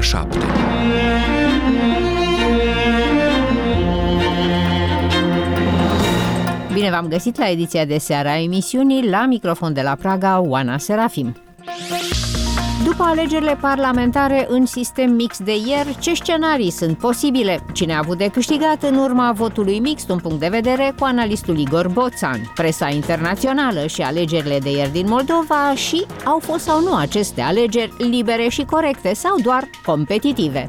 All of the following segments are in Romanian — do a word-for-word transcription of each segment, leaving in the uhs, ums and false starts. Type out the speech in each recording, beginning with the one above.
șapte. Bine v-am găsit la ediția de seară a emisiunii, la microfon de la Praga, Oana Serafim. După alegerile parlamentare în sistem mix de ieri, ce scenarii sunt posibile? Cine a avut de câștigat în urma votului mixt? Un punct de vedere cu analistul Igor Boțan. Presa internațională și alegerile de ieri din Moldova și au fost sau nu aceste alegeri libere și corecte sau doar competitive?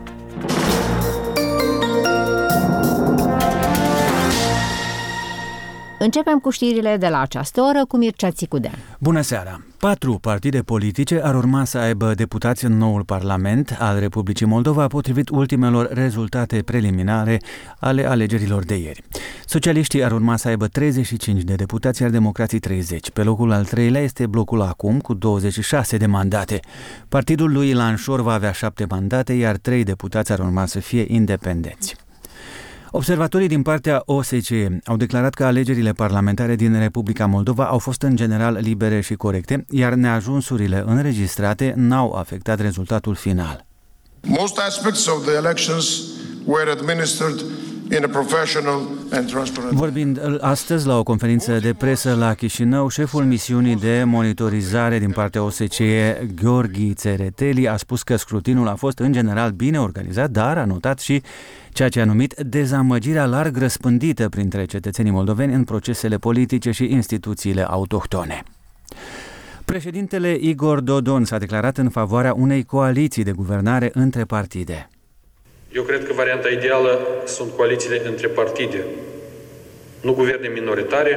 Începem cu știrile de la această oră cu Mircea Țicudean. Bună seara! Patru partide politice ar urma să aibă deputați în noul Parlament al Republicii Moldova, potrivit ultimelor rezultate preliminare ale alegerilor de ieri. Socialiștii ar urma să aibă treizeci și cinci de deputați, iar democrații treizeci. Pe locul al treilea este blocul Acum, cu douăzeci și șase de mandate. Partidul lui Ilan Șor va avea șapte mandate, iar trei deputați ar urma să fie independenți. Observatorii din partea O S C E au declarat că alegerile parlamentare din Republica Moldova au fost în general libere și corecte, iar neajunsurile înregistrate n-au afectat rezultatul final. Most aspects of the elections were administered in a professional and transparent. Vorbind astăzi la o conferință de presă la Chișinău, șeful misiunii de monitorizare din partea O S C E, Gheorghi Țereteli, a spus că scrutinul a fost în general bine organizat, dar a notat și ceea ce a numit dezamăgirea larg răspândită printre cetățenii moldoveni în procesele politice și instituțiile autohtone. Președintele Igor Dodon s-a declarat în favoarea unei coaliții de guvernare între partide. Eu cred că varianta ideală sunt coalițiile între partide, nu guverne minoritare,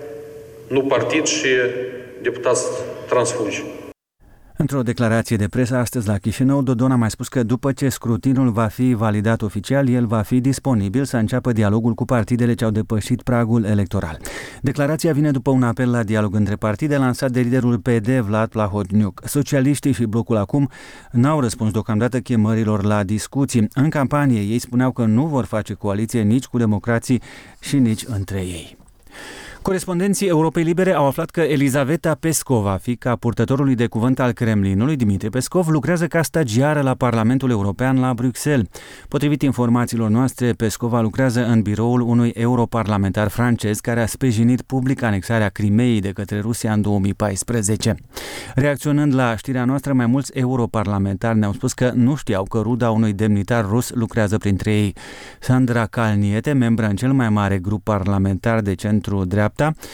nu partid și deputați transfugi. Într-o declarație de presă astăzi la Chișinău, Dodon a mai spus că după ce scrutinul va fi validat oficial, el va fi disponibil să înceapă dialogul cu partidele ce au depășit pragul electoral. Declarația vine după un apel la dialog între partide lansat de liderul P D, Vlad Plahotniuc. Socialiștii și blocul Acum n-au răspuns deocamdată chemărilor la discuții. În campanie ei spuneau că nu vor face coaliție nici cu democrații și nici între ei. Corespondenții Europei Libere au aflat că Elizaveta Peskova, fiica purtătorului de cuvânt al Kremlinului, Dimitri Peskov, lucrează ca stagiară la Parlamentul European la Bruxelles. Potrivit informațiilor noastre, Peskova lucrează în biroul unui europarlamentar francez care a sprijinit public anexarea Crimeei de către Rusia în două mii paisprezece. Reacționând la știrea noastră, mai mulți europarlamentari ne-au spus că nu știau că ruda unui demnitar rus lucrează printre ei. Sandra Kalniete, membră în cel mai mare grup parlamentar de centru-dreapta,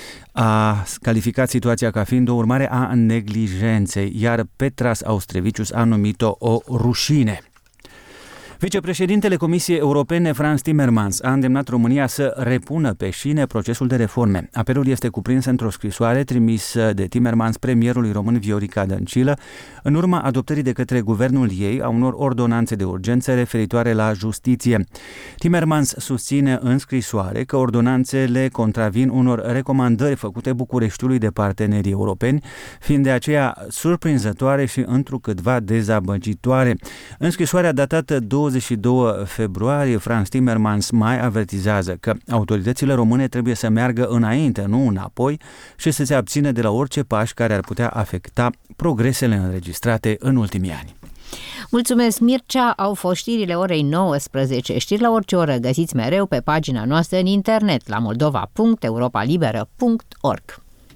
a calificat situația ca fiind o urmare a neglijenței, iar Petras Austrevicius a numit-o o rușine. Vicepreședintele Comisiei Europene, Frans Timmermans, a îndemnat România să repună pe șine procesul de reforme. Apelul este cuprins într-o scrisoare trimisă de Timmermans premierului român Viorica Dăncilă, în urma adoptării de către guvernul ei a unor ordonanțe de urgență referitoare la justiție. Timmermans susține în scrisoare că ordonanțele contravin unor recomandări făcute Bucureștiului de partenerii europeni, fiind de aceea surprinzătoare și întrucâtva dezamăgitoare. În scrisoarea datată douăzeci și doi februarie, Frans Timmermans mai avertizează că autoritățile române trebuie să meargă înainte, nu înapoi, și să se abțină de la orice pași care ar putea afecta progresele înregistrate în ultimii ani. Mulțumesc, Mircea. Au fost știrile orei nouăsprezece. Știri la orice oră găsiți mereu pe pagina noastră în internet la moldova punct europa liberă punct org.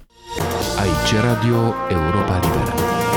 Aici Radio Europa Liberă.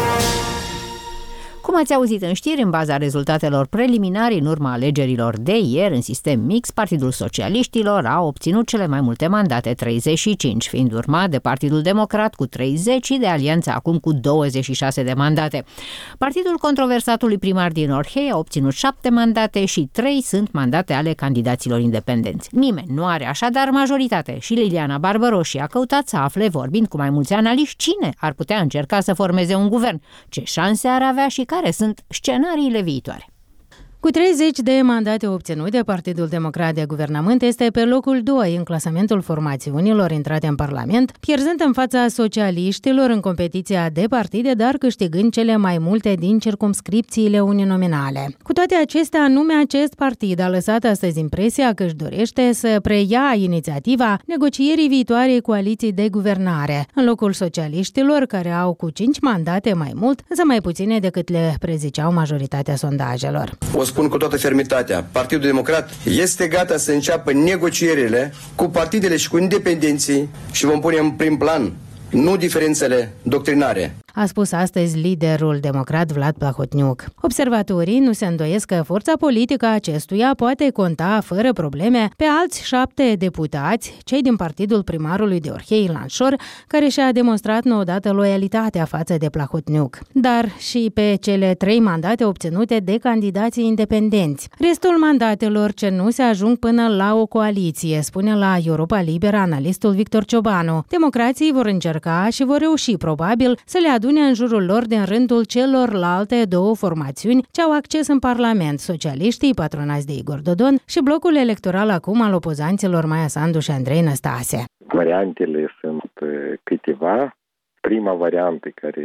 Cum ați auzit în știri, în baza rezultatelor preliminare în urma alegerilor de ieri în sistem mix, Partidul Socialiștilor a obținut cele mai multe mandate, treizeci și cinci, fiind urmat de Partidul Democrat cu treizeci și de Alianța Acum cu douăzeci și șase de mandate. Partidul controversatului primar din Orhei a obținut șapte mandate și trei sunt mandate ale candidaților independenți. Nimeni nu are așadar majoritate și Liliana Barbaroși a căutat să afle, vorbind cu mai mulți analiști, cine ar putea încerca să formeze un guvern, ce șanse ar avea și care sunt scenariile viitoare. Cu treizeci de mandate obținute, Partidul Democrat de Guvernământ este pe locul doi în clasamentul formațiunilor intrate în Parlament, pierzând în fața socialiștilor în competiția de partide, dar câștigând cele mai multe din circumscripțiile uninominale. Cu toate acestea, anume acest partid a lăsat astăzi impresia că își dorește să preia inițiativa negocierii viitoarei coaliții de guvernare, în locul socialiștilor, care au cu cinci mandate mai mult, însă mai puține decât le preziceau majoritatea sondajelor. O spun cu toată fermitatea, Partidul Democrat este gata să înceapă negocierile cu partidele și cu independenții și vom pune în prim plan nu diferențele doctrinare. A spus astăzi liderul democrat Vlad Plahotniuc. Observatorii nu se îndoiesc că forța politică a acestuia poate conta fără probleme pe alți șapte deputați, cei din partidul primarului de Orhei Ilan Șor, care și-a demonstrat odată loialitatea față de Plahotniuc, dar și pe cele trei mandate obținute de candidații independenți. Restul mandatelor ce nu se ajung până la o coaliție, spune la Europa Liberă analistul Victor Ciobanu. Democrații vor încerca și vor reuși probabil să le adune în jurul lor din rândul celorlalte două formațiuni ce au acces în Parlament, socialiștii patronați de Igor Dodon și blocul electoral acum al opozanților Maia Sandu și Andrei Năstase. Variantele sunt câteva. Prima variantă, care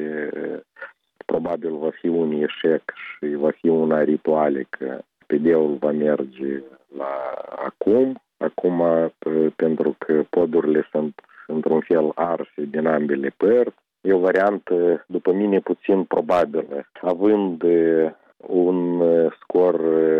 probabil va fi un eșec și va fi una ritualică, P D-ul va merge la acum, acum pentru că podurile sunt într-un fel arse din ambele părți. E o variantă, după mine, puțin probabilă. Având un scor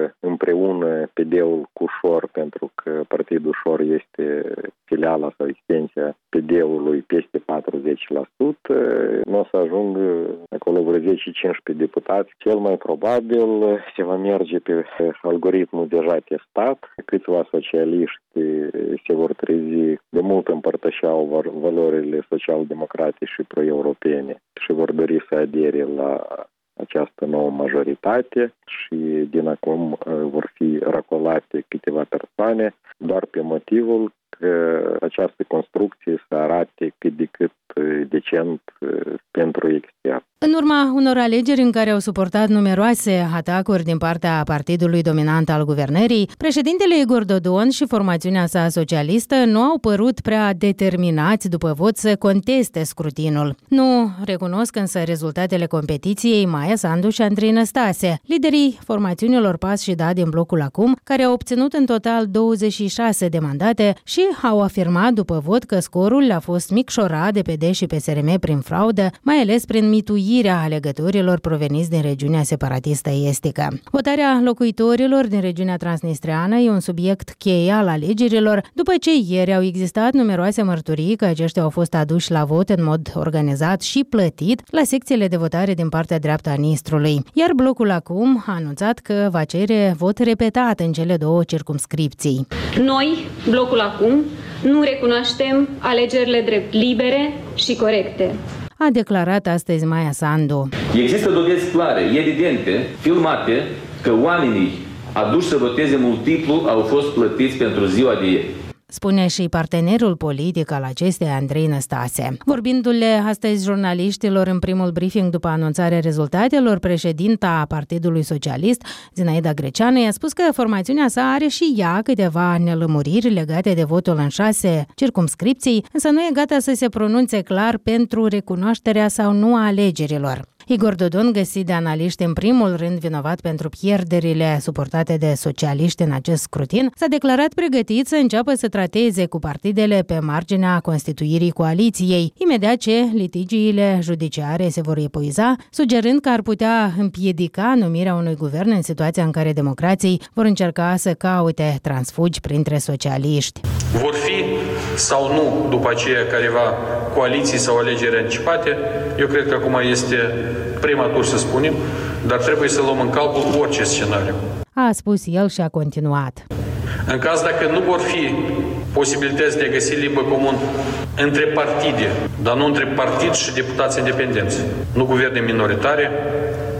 împreună P D-ul cu Șor, pentru că Partidul Șor este filiala sau extensia P D-ului peste patruzeci la sută, nu o să ajung acolo vreo zece cincisprezece deputați. Cel mai probabil se va merge pe algoritmul deja testat. Câțiva socialiști se vor trezi, de mult împărtășeau valorile social-democrate și pro-europene și vor dori să adere la această nouă majoritate și din acum vor fi racolate câteva persoane doar pe motivul că această construcție să arate cât de cât decent pentru extern. În urma unor alegeri în care au suportat numeroase atacuri din partea partidului dominant al guvernării, președintele Igor Dodon și formațiunea sa socialistă nu au părut prea determinați după vot să conteste scrutinul. Nu recunosc însă rezultatele competiției Maia Sandu și Andrei Năstase, liderii formațiunilor P A S și D A din blocul acum, care au obținut în total douăzeci și șase de mandate și au afirmat după vot că scorul a fost micșorat de P D și P S R M prin fraudă, mai ales prin mituirea alegătorilor proveniți din regiunea separatistă estică. Votarea locuitorilor din regiunea transnistreană e un subiect cheie al alegerilor, după ce ieri au existat numeroase mărturii că aceștia au fost aduși la vot în mod organizat și plătit la secțiile de votare din partea dreaptă a Nistrului. Iar blocul acum a anunțat că va cere vot repetat în cele două circumscripții. Noi, blocul acum, nu recunoaștem alegerile drept libere și corecte, a declarat astăzi Maia Sandu. Există dovezi clare, evidente, filmate, că oamenii aduși să voteze multiplu au fost plătiți pentru ziua de ieri, spune și partenerul politic al acesteia, Andrei Năstase. Vorbindu-le astăzi jurnaliștilor în primul briefing după anunțarea rezultatelor, președinta Partidului Socialist, Zinaida Greceanu, i-a spus că formațiunea sa are și ea câteva nelămuriri legate de votul în șase circumscripții, însă nu e gata să se pronunțe clar pentru recunoașterea sau nu a alegerilor. Igor Dodon, găsit de analiști în primul rând vinovat pentru pierderile suportate de socialiști în acest scrutin, s-a declarat pregătit să înceapă să trateze cu partidele pe marginea constituirii coaliției, imediat ce litigiile judiciare se vor epuiza, sugerând că ar putea împiedica numirea unui guvern în situația în care democrații vor încerca să caute transfugi printre socialiști. Vor fi sau nu, după aceea, careva coaliții sau alegeri anticipate? Eu cred că acum este prematur să spunem, dar trebuie să luăm în calcul orice scenariu. A spus el și a continuat. În caz dacă nu vor fi posibilități de a găsi limbă comun între partide, dar nu între partid și deputați independenți, nu guverne minoritare,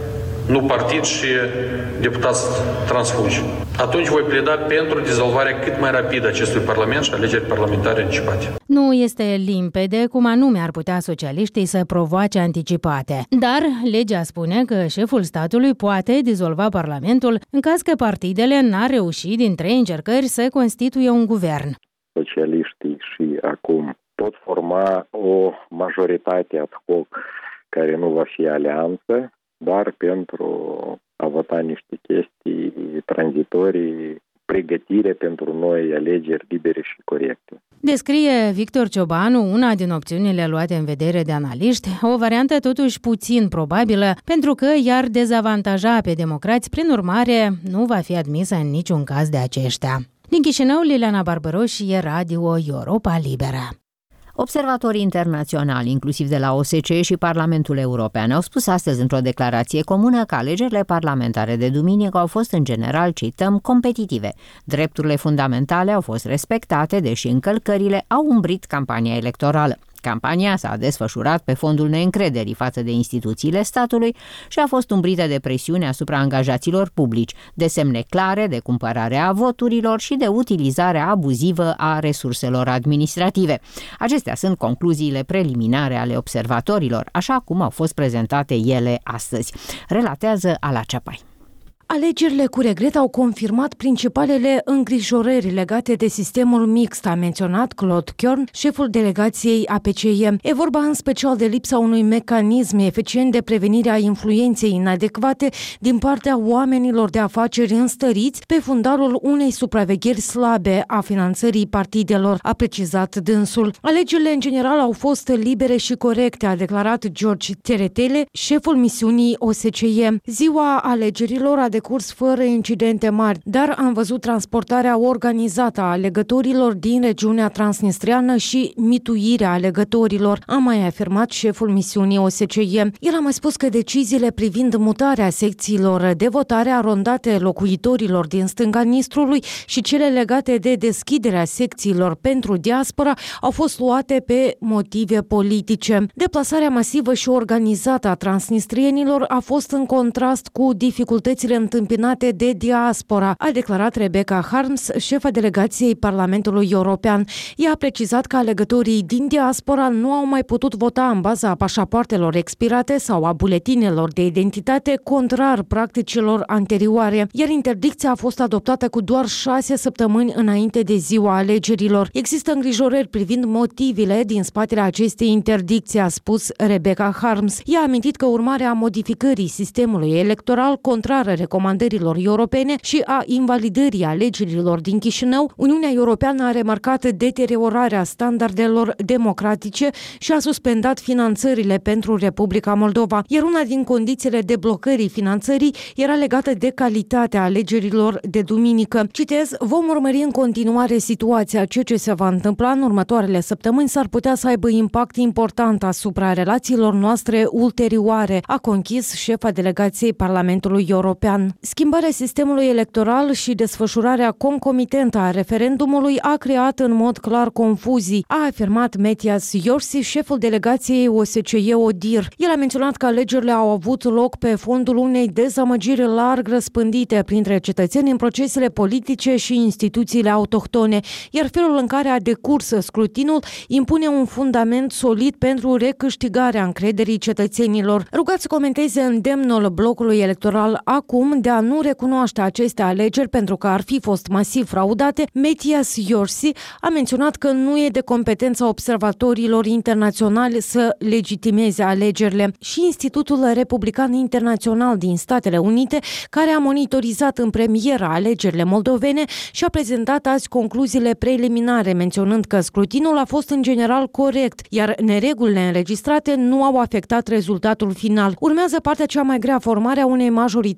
nu partid și deputați transfugi. Atunci voi pleda pentru dizolvarea cât mai rapidă acestui Parlament și alegeri parlamentare anticipate. Nu este limpede cum anume ar putea socialiștii să provoace anticipate, dar legea spune că șeful statului poate dizolva Parlamentul în caz că partidele n-ar reuși din trei încercări să constituie un guvern. Socialiștii și acum pot forma o majoritate ad hoc care nu va fi alianță, doar pentru a vota niște chestii tranzitorii, pregătire pentru noi alegeri libere și corecte. Descrie Victor Ciobanu una din opțiunile luate în vedere de analiști, o variantă totuși puțin probabilă, pentru că i-ar dezavantaja pe democrați, prin urmare nu va fi admisă în niciun caz de aceștia. Din Chișinău, Liliana Barbăroș, e Radio Europa Liberă. Observatorii internaționali, inclusiv de la O S C E și Parlamentul European, au spus astăzi într-o declarație comună că alegerile parlamentare de duminică au fost în general, cităm, competitive. Drepturile fundamentale au fost respectate, deși încălcările au umbrit campania electorală. Campania s-a desfășurat pe fondul neîncrederii față de instituțiile statului și a fost umbrită de presiune asupra angajaților publici, de semne clare de cumpărare a voturilor și de utilizarea abuzivă a resurselor administrative. Acestea sunt concluziile preliminare ale observatorilor, așa cum au fost prezentate ele astăzi. Relatează Ala Ceapai. Alegerile cu regret au confirmat principalele îngrijorări legate de sistemul mixt, a menționat Claude Kjorn, șeful delegației A P C E. E vorba în special de lipsa unui mecanism eficient de prevenire a influenței inadecvate din partea oamenilor de afaceri înstăriți pe fundalul unei supravegheri slabe a finanțării partidelor, a precizat dânsul. Alegerile în general au fost libere și corecte, a declarat George Teretele, șeful misiunii O S C E. Ziua alegerilor a decurs fără incidente mari, dar am văzut transportarea organizată a alegătorilor din regiunea transnistriană și mituirea alegătorilor, a mai afirmat șeful misiunii O S C E. El a mai spus că deciziile privind mutarea secțiilor de votare arondate locuitorilor din stânga Nistrului și cele legate de deschiderea secțiilor pentru diaspora au fost luate pe motive politice. Deplasarea masivă și organizată a transnistrienilor a fost în contrast cu dificultățile întâmpinate de diaspora, a declarat Rebecca Harms, șefa delegației Parlamentului European. Ea a precizat că alegătorii din diaspora nu au mai putut vota în baza pașapoartelor expirate sau a buletinelor de identitate, contrar practicilor anterioare, iar interdicția a fost adoptată cu doar șase săptămâni înainte de ziua alegerilor. Există îngrijorări privind motivele din spatele acestei interdicții, a spus Rebecca Harms. Ea a amintit că urmarea modificării sistemului electoral contrară recomandărilor europene și a invalidării alegerilor din Chișinău, Uniunea Europeană a remarcat deteriorarea standardelor democratice și a suspendat finanțările pentru Republica Moldova, iar una din condițiile deblocării finanțării era legată de calitatea alegerilor de duminică. Citez, vom urmări în continuare situația. Ceea ce se va întâmpla în următoarele săptămâni s-ar putea să aibă impact important asupra relațiilor noastre ulterioare, a conchis șefa delegației Parlamentului European. Schimbarea sistemului electoral și desfășurarea concomitentă a referendumului a creat în mod clar confuzii, a afirmat Metias Iorsi, șeful delegației O S C E ODIR. El a menționat că alegerile au avut loc pe fondul unei dezamăgiri larg răspândite printre cetățeni în procesele politice și instituțiile autohtone, iar felul în care a decurs scrutinul impune un fundament solid pentru recâștigarea încrederii cetățenilor. Rugați să comenteze îndemnul blocului electoral acum de a nu recunoaște aceste alegeri pentru că ar fi fost masiv fraudate. Metias Iorsi a menționat că nu e de competența observatorilor internaționali să legitimeze alegerile și Institutul Republican Internațional din Statele Unite, care a monitorizat în premieră alegerile moldovene și a prezentat azi concluziile preliminare, menționând că scrutinul a fost în general corect, iar neregulile înregistrate nu au afectat rezultatul final. Urmează partea cea mai grea, formarea unei majorități și a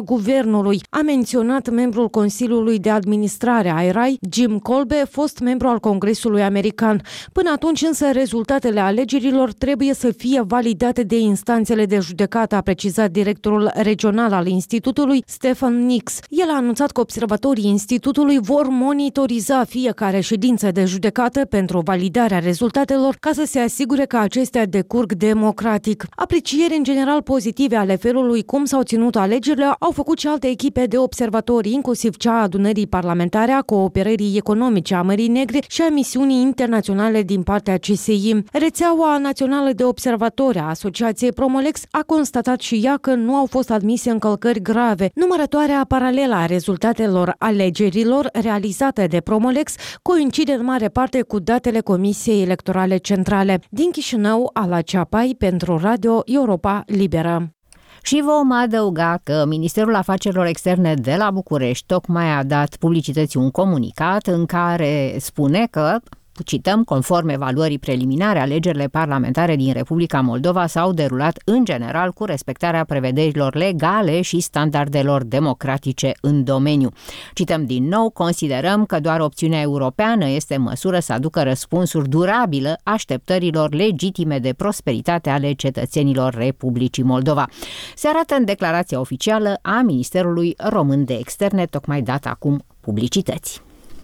guvernului, a menționat membrul Consiliului de Administrare a E R A I, Jim Colbe, fost membru al Congresului American. Până atunci însă rezultatele alegerilor trebuie să fie validate de instanțele de judecată, a precizat directorul regional al Institutului, Stephen Nix. El a anunțat că observatorii Institutului vor monitoriza fiecare ședință de judecată pentru validarea rezultatelor ca să se asigure că acestea decurg democratic. Aprecieri în general pozitive ale felului cum s-au ținut alegerile au făcut și alte echipe de observatori, inclusiv cea a Adunării Parlamentare a Cooperării Economice a Mării Negre și a misiunii internaționale din partea C S I. Rețeaua națională de observatori a Asociației Promolex a constatat și ea că nu au fost admise încălcări grave. Numărătoarea paralelă a rezultatelor alegerilor realizate de Promolex coincide în mare parte cu datele Comisiei Electorale Centrale. Din Chișinău, Ala Ceapai pentru Radio Europa Liberă. Și vom adăuga că Ministerul Afacerilor Externe de la București tocmai a dat publicității un comunicat în care spune că, cităm, conform evaluării preliminare, alegerile parlamentare din Republica Moldova s-au derulat în general cu respectarea prevederilor legale și standardelor democratice în domeniu. Cităm din nou, considerăm că doar opțiunea europeană este în măsură să aducă răspunsuri durabile așteptărilor legitime de prosperitate ale cetățenilor Republicii Moldova. Se arată în declarația oficială a Ministerului Român de Externe, tocmai dată acum publicității.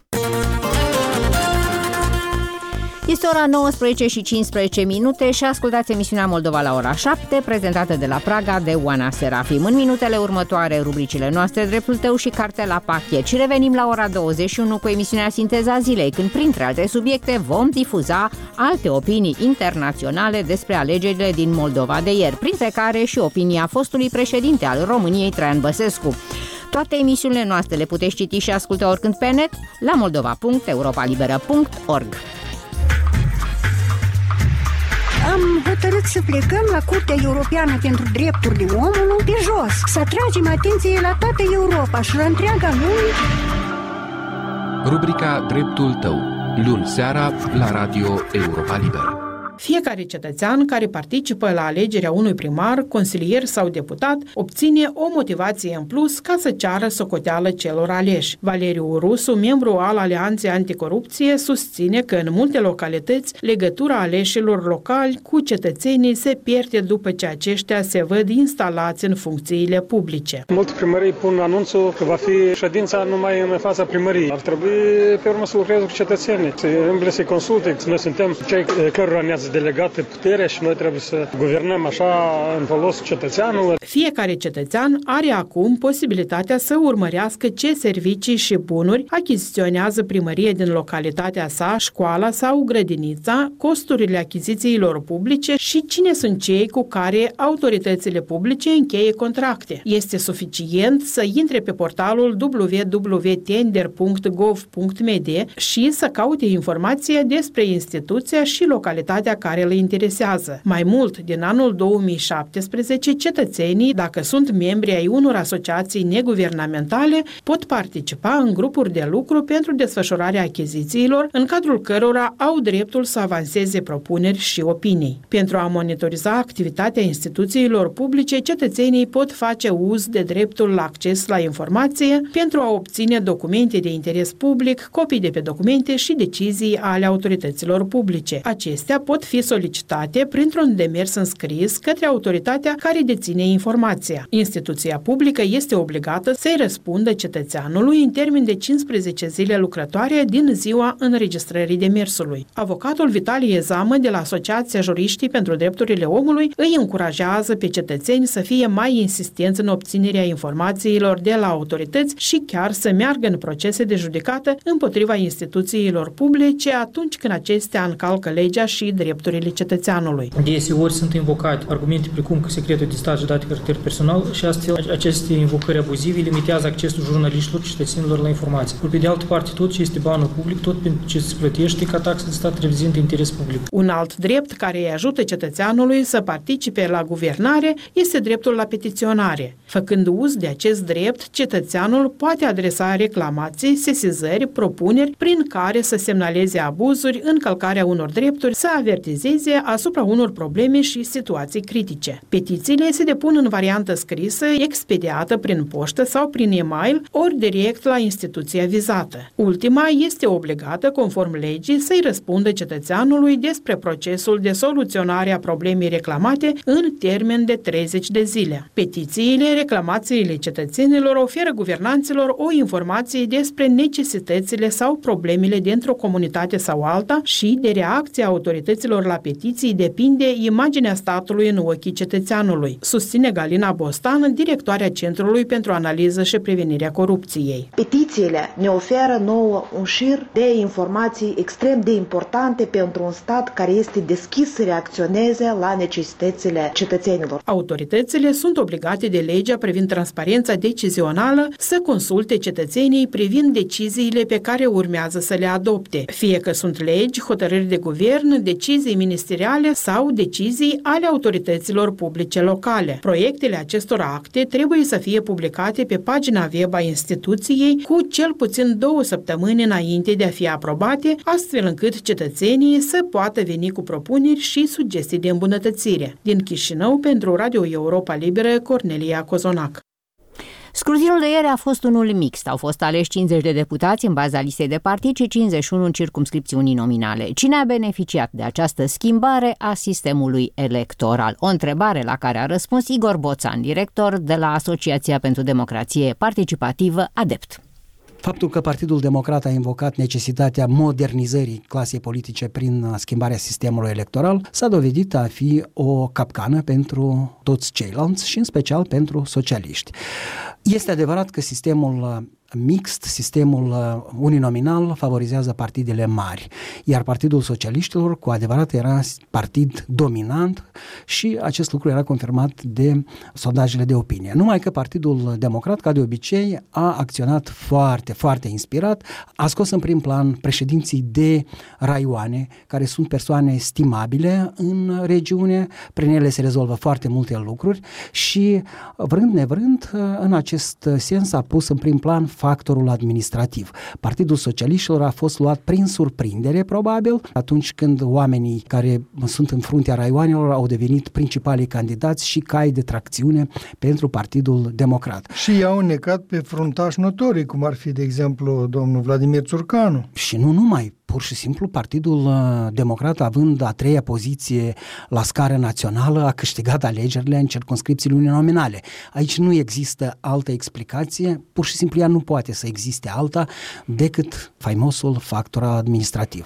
Este ora nouăsprezece și cincisprezece minute și ascultați emisiunea Moldova la ora șapte, prezentată de la Praga de Oana Serafim. În minutele următoare, rubricile noastre Dreptul tău și Cartea la pachet. Și revenim la ora douăzeci și unu cu emisiunea Sinteza zilei, când, printre alte subiecte, vom difuza alte opinii internaționale despre alegerile din Moldova de ieri, printre care și opinia fostului președinte al României, Traian Băsescu. Toate emisiunile noastre le puteți citi și asculta oricând pe net la moldova punct europa liberă punct org. Am hotărât să plecăm la Curtea Europeană pentru Drepturile Omului pe jos, să atragem atenție la toată Europa și la întreaga lume. Rubrica Dreptul tău, luni seara la Radio Europa Liberă. Fiecare cetățean care participă la alegerea unui primar, consilier sau deputat obține o motivație în plus ca să ceară socoteală celor aleși. Valeriu Rusu, membru al Alianței Anticorupție, susține că în multe localități legătura aleșilor locali cu cetățenii se pierde după ce aceștia se văd instalați în funcțiile publice. Multe primării pun anunțul că va fi ședința numai în fața primăriei. Ar trebui pe urmă să lucreze cu cetățenii, să îmble să-i consulte. Noi suntem cei cărora ne-ați delegate puterea și noi trebuie să guvernăm așa în folosul cetățeanului. Fiecare cetățean are acum posibilitatea să urmărească ce servicii și bunuri achiziționează primăria din localitatea sa, școala sau grădinița, costurile achizițiilor publice și cine sunt cei cu care autoritățile publice încheie contracte. Este suficient să intre pe portalul w w w punct tender punct gov punct m d și să caute informația despre instituția și localitatea care le interesează. Mai mult, din anul două mii șaptesprezece, cetățenii, dacă sunt membri ai unor asociații neguvernamentale, pot participa în grupuri de lucru pentru desfășurarea achizițiilor, în cadrul cărora au dreptul să avanseze propuneri și opinii. Pentru a monitoriza activitatea instituțiilor publice, cetățenii pot face uz de dreptul la acces la informație pentru a obține documente de interes public, copii de pe documente și decizii ale autorităților publice. Acestea pot fi solicitate printr-un demers înscris către autoritatea care deține informația. Instituția publică este obligată să-i răspundă cetățeanului în termen de cincisprezece zile lucrătoare din ziua înregistrării demersului. Avocatul Vitalie Zamă de la Asociația Juriștii pentru Drepturile Omului îi încurajează pe cetățeni să fie mai insistenți în obținerea informațiilor de la autorități și chiar să meargă în procese de judecată împotriva instituțiilor publice atunci când acestea încalcă legea și drepturile cetățeanului. Deseori sunt invocate argumente precum că secretul de stat și date caracter personal și astfel aceste invocări abuzive limitează accesul jurnaliștilor și cetățenilor la informații. Pe de altă parte, tot ce este banul public, tot pentru ce se plătește ca taxă de stat reprezintă interes public. Un alt drept care îi ajută cetățeanului să participe la guvernare este dreptul la petiționare. Făcând uz de acest drept, cetățeanul poate adresa reclamații, sesizări, propuneri prin care să semnaleze abuzuri, încălcarea unor drepturi, să avertizeze avertizeze asupra unor probleme și situații critice. Petițiile se depun în variantă scrisă, expediată prin poștă sau prin e-mail, ori direct la instituția vizată. Ultima este obligată, conform legii, să-i răspundă cetățeanului despre procesul de soluționare a problemei reclamate în termen de treizeci de zile. Petițiile, reclamațiile cetățenilor oferă guvernanților o informație despre necesitățile sau problemele dintr-o comunitate sau alta și de reacția autorităților la petiții depinde imaginea statului în ochii cetățeanului, susține Galina Bostan, directoarea Centrului pentru Analiză și Prevenirea Corupției. Petițiile ne oferă nouă un șir de informații extrem de importante pentru un stat care este deschis să reacționeze la necesitățile cetățenilor. Autoritățile sunt obligate de legea privind transparența decizională să consulte cetățenii privind deciziile pe care urmează să le adopte, fie că sunt legi, hotărâri de guvern, decizii ministeriale sau decizii ale autorităților publice locale. Proiectele acestor acte trebuie să fie publicate pe pagina web a instituției cu cel puțin două săptămâni înainte de a fi aprobate, astfel încât cetățenii să poată veni cu propuneri și sugestii de îmbunătățire. Din Chișinău, pentru Radio Europa Liberă, Cornelia Cozonac. Scrutinul de ieri a fost unul mixt. Au fost aleși cincizeci de deputați în baza listei de partid și cincizeci și unu în circumscripții nominale. Cine a beneficiat de această schimbare a sistemului electoral? O întrebare la care a răspuns Igor Boțan, director de la Asociația pentru Democrație Participativă, ADEPT. Faptul că Partidul Democrat a invocat necesitatea modernizării clasei politice prin schimbarea sistemului electoral s-a dovedit a fi o capcană pentru toți ceilalți și în special pentru socialiști. Este adevărat că sistemul mixt, sistemul uninominal favorizează partidele mari, iar Partidul Socialiștilor cu adevărat era partid dominant și acest lucru era confirmat de sondajele de opinie. Numai că Partidul Democrat, ca de obicei, a acționat foarte, foarte inspirat, a scos în prim plan președinții de raioane, care sunt persoane estimabile în regiune, prin ele se rezolvă foarte multe lucruri și, vrând nevrând, în acest sens a pus în prim plan factorul administrativ. Partidul Socialiștilor a fost luat prin surprindere, probabil, atunci când oamenii care sunt în fruntea raioanelor au devenit principalii candidați și cai de tracțiune pentru Partidul Democrat. Și i-au necat pe fruntași notorii, cum ar fi, de exemplu, domnul Vladimir Țurcanu. Și nu numai. Pur și simplu, Partidul Democrat, având a treia poziție la scară națională, a câștigat alegerile în circumscripțiile uninominale. Aici nu există altă explicație, pur și simplu ea nu poate să existe alta decât faimosul factor administrativ.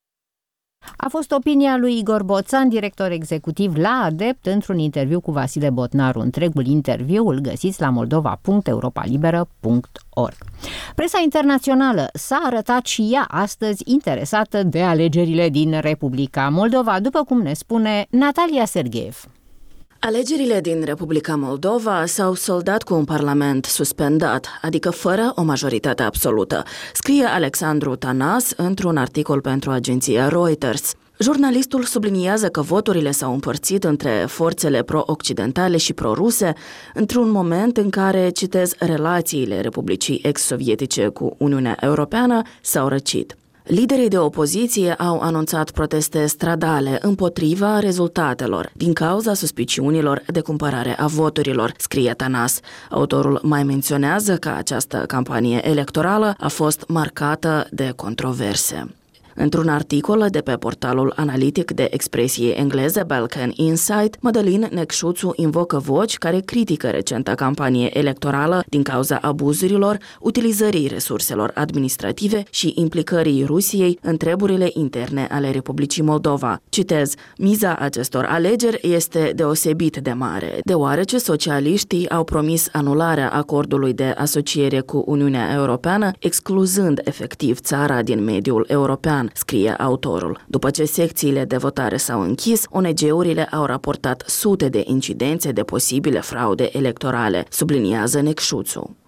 A fost opinia lui Igor Boțan, director executiv la ADEPT, într-un interviu cu Vasile Botnaru. Întregul interviu îl găsiți la moldova punct europa liberă punct org. Presa internațională s-a arătat și ea astăzi interesată de alegerile din Republica Moldova, după cum ne spune Natalia Sergeev. Alegerile din Republica Moldova s-au soldat cu un parlament suspendat, adică fără o majoritate absolută, scrie Alexandru Tanas într-un articol pentru agenția Reuters. Jurnalistul subliniază că voturile s-au împărțit între forțele pro-occidentale și pro-ruse într-un moment în care, citez, relațiile Republicii ex-sovietice cu Uniunea Europeană s-au răcit. Liderii de opoziție au anunțat proteste stradale împotriva rezultatelor, din cauza suspiciunilor de cumpărare a voturilor, scrie Tanas. Autorul mai menționează că această campanie electorală a fost marcată de controverse. Într-un articol de pe portalul analitic de expresie engleză Balkan Insight, Mădălin Necșuțu invocă voci care critică recenta campanie electorală din cauza abuzurilor, utilizării resurselor administrative și implicării Rusiei în treburile interne ale Republicii Moldova. Citez, miza acestor alegeri este deosebit de mare, deoarece socialiștii au promis anularea acordului de asociere cu Uniunea Europeană, excluzând efectiv țara din mediul european, scrie autorul. După ce secțiile de votare s-au închis, O N G-urile au raportat sute de incidențe de posibile fraude electorale, subliniază Necșuțu.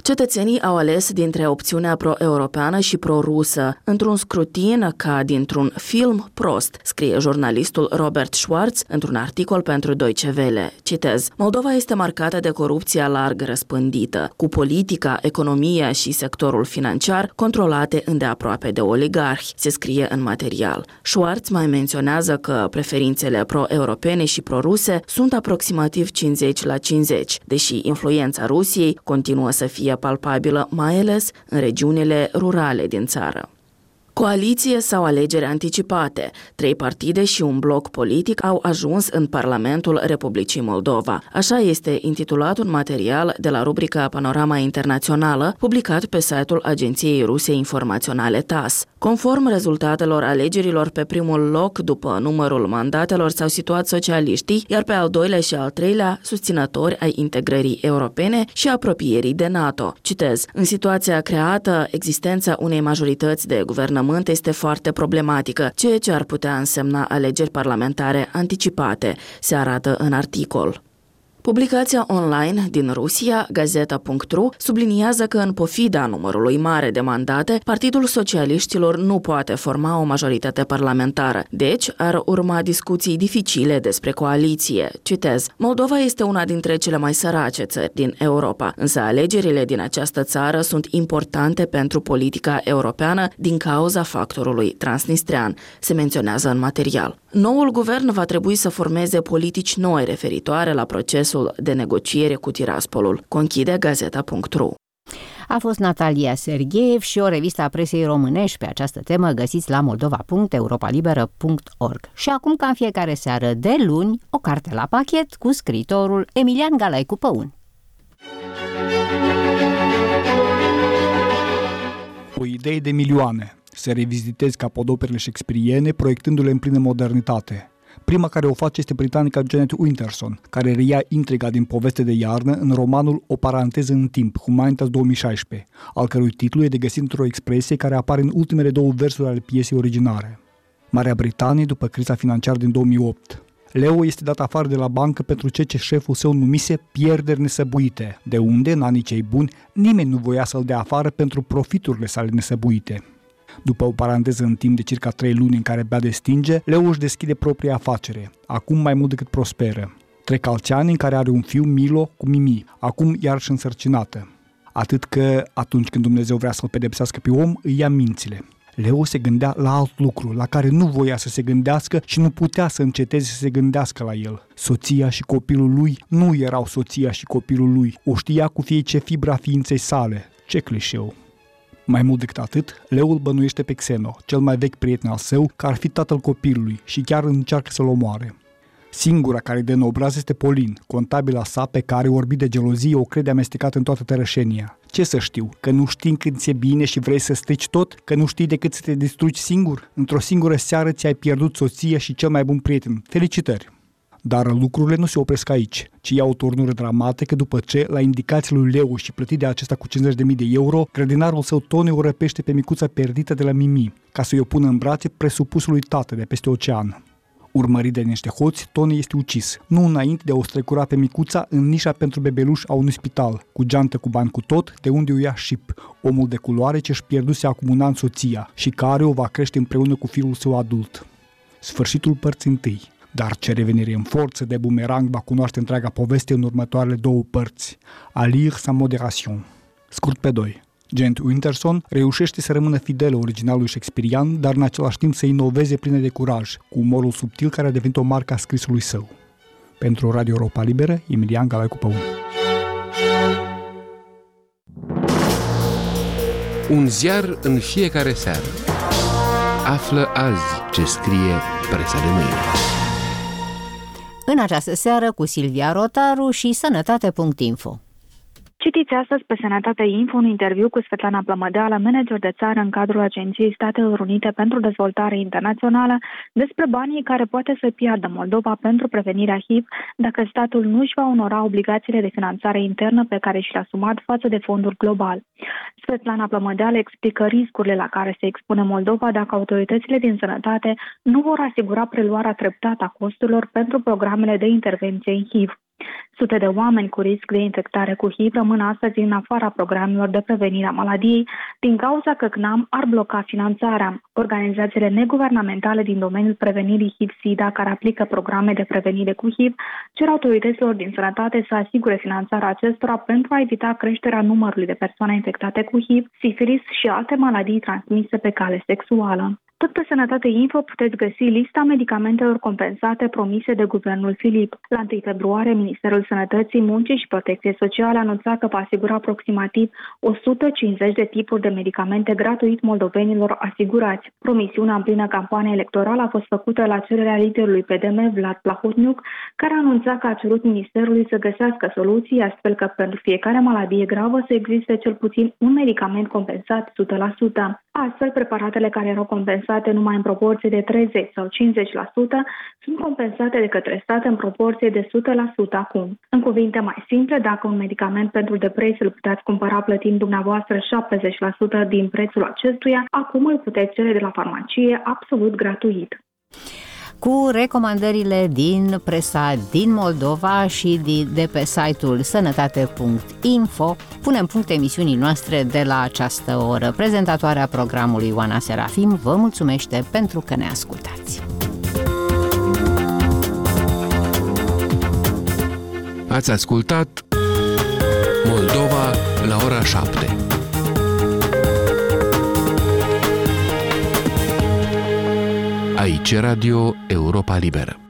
Cetățenii au ales dintre opțiunea pro-europeană și pro-rusă, într-un scrutin ca dintr-un film prost, scrie jurnalistul Robert Schwartz într-un articol pentru Deutsche Welle. Citez: Moldova este marcată de corupția larg răspândită, cu politica, economia și sectorul financiar controlate îndeaproape de oligarhi, se scrie în material. Schwartz mai menționează că preferințele pro-europene și pro-ruse sunt aproximativ cincizeci la cincizeci, deși influența Rusiei continuă să fie palpabilă, mai ales în regiunile rurale din țară. Coaliție sau alegeri anticipate. Trei partide și un bloc politic au ajuns în Parlamentul Republicii Moldova. Așa este intitulat un material de la rubrica Panorama Internațională, publicat pe site-ul Agenției Ruse Informaționale T A S. Conform rezultatelor alegerilor, pe primul loc după numărul mandatelor s-au situat socialiștii, iar pe al doilea și al treilea susținători ai integrării europene și apropierii de NATO. Citez: în situația creată, existența unei majorități de guvernământ este foarte problematică, ceea ce ar putea însemna alegeri parlamentare anticipate, se arată în articol. Publicația online din Rusia, Gazeta punct ru, subliniază că în pofida numărului mare de mandate, Partidul Socialiștilor nu poate forma o majoritate parlamentară, deci ar urma discuții dificile despre coaliție. Citez: Moldova este una dintre cele mai sărace țări din Europa, însă alegerile din această țară sunt importante pentru politica europeană din cauza factorului transnistrean, se menționează în material. Noul guvern va trebui să formeze politici noi referitoare la procesul de negociere cu Tiraspolul, conchide Gazeta punct ru. A fost Natalia Sergeev și o revistă a presei românești pe această temă găsiți la moldova punct europalibera punct org. Și acum, ca în fiecare seară de luni, o carte la pachet cu scriitorul Emilian Galaicu Păun. O idee de milioane. Se revizitezi capodoperele shakespeariene, proiectându-le în plină modernitate. Prima care o face este britanica Janet Winterson, care reia intriga din Poveste de iarnă în romanul O paranteză în timp, Humanitas două mii șaisprezece, al cărui titlu e de găsit într-o expresie care apare în ultimele două versuri ale piesei originare. Marea Britanie după criza financiară din două mii opt. Leo este dat afară de la bancă pentru ceea ce șeful său numise pierderi nesăbuite, de unde, în anii cei buni, nimeni nu voia să-l dea afară pentru profiturile sale nesăbuite. După o paranteză în timp de circa trei luni în care bea de stinge, Leo își deschide propria afacere, acum mai mult decât prosperă. Trec alți ani în care are un fiu, Milo, cu Mimi, acum iarăși însărcinată. Atât că, atunci când Dumnezeu vrea să-l pedepsească pe om, îi ia mințile. Leo se gândea la alt lucru, la care nu voia să se gândească și nu putea să înceteze să se gândească la el. Soția și copilul lui nu erau soția și copilul lui, o știa cu fiice fibra ființei sale. Ce clișeu! Mai mult decât atât, Leo îl bănuiește pe Xeno, cel mai vechi prieten al său, că ar fi tatăl copilului și chiar încearcă să-l omoare. Singura care dă în obraz este Polin, contabila sa pe care, orbit de gelozie, o crede amestecată în toată tărășenia. Ce să știu? Că nu știi când ți-e bine și vrei să strici tot? Că nu știi decât să te distrugi singur? Într-o singură seară ți-ai pierdut soția și cel mai bun prieten. Felicitări! Dar lucrurile nu se opresc aici, ci iau o turnură dramatică după ce, la indicațiile lui Leo și plătit de acesta cu cincizeci de mii de euro, grădinarul său Tony o răpește pe micuța pierdită de la Mimi, ca să-i o pună în brațe presupusului tată de peste ocean. Urmărit de niște hoți, Tony este ucis, nu înainte de a o strecura pe micuța în nișa pentru bebeluș a unui spital, cu geantă cu bani cu tot, de unde o ia Ship, omul de culoare ce își pierduse acum un an soția și care o va crește împreună cu fiul său adult. Sfârșitul părții întâi. Dar ce revenire în forță de bumerang va cunoaște întreaga poveste în următoarele două părți. A lire sans modération. Scurt pe doi. Janet Winterson reușește să rămână fidelă originalului shakespearian, dar în același timp să inoveze plină de curaj, cu umorul subtil care a devenit o marcă a scrisului său. Pentru Radio Europa Liberă, Emilian Galaicu Păun. Un ziar în fiecare seară. Află azi ce scrie presa de mâine. În această seară cu Silvia Rotaru și sănătate punct info. Citiți astăzi pe Sănătate Info un interviu cu Svetlana Plămădeală, manager de țară în cadrul Agenției Statelor Unite pentru Dezvoltare Internațională, despre banii care poate să piardă Moldova pentru prevenirea H I V dacă statul nu își va onora obligațiile de finanțare internă pe care și le-a asumat față de fondul global. Svetlana Plămădeală explică riscurile la care se expune Moldova dacă autoritățile din sănătate nu vor asigura preluarea treptată a costurilor pentru programele de intervenție în H I V. Sute de oameni cu risc de infectare cu H I V rămân astăzi în afara programelor de prevenire a maladiei din cauza că C N A M ar bloca finanțarea. Organizațiile neguvernamentale din domeniul prevenirii H I V-SIDA care aplică programe de prevenire cu H I V cer autorităților din sănătate să asigure finanțarea acestora pentru a evita creșterea numărului de persoane infectate cu H I V, sifilis și alte maladii transmise pe cale sexuală. Tot pe Sănătate Info puteți găsi lista medicamentelor compensate promise de guvernul Filip. La întâi februarie, Ministerul Sănătății, Muncii și Protecției Sociale anunța că va asigura aproximativ o sută cincizeci de tipuri de medicamente gratuit moldovenilor asigurați. Promisiunea în plină campanie electorală a fost făcută la cererea liderului P D M, Vlad Plahotniuc, care anunța că a cerut Ministerului să găsească soluții astfel că pentru fiecare maladie gravă să existe cel puțin un medicament compensat o sută la sută. Astfel, preparatele care erau compensate numai în proporție de treizeci sau cincizeci la sută sunt compensate de către stat în proporție de o sută la sută acum. În cuvinte mai simple, dacă un medicament pentru depresie îl puteți cumpăra plătind dumneavoastră șaptezeci la sută din prețul acestuia, acum îl puteți cere de la farmacie absolut gratuit. Cu recomandările din presa din Moldova și de pe site-ul sănătate punct info, punem punct emisiunii noastre de la această oră. Prezentatoarea programului Oana Serafim vă mulțumește pentru că ne ascultați. Ați ascultat Moldova la ora șapte. Aici Radio Europa Liberă.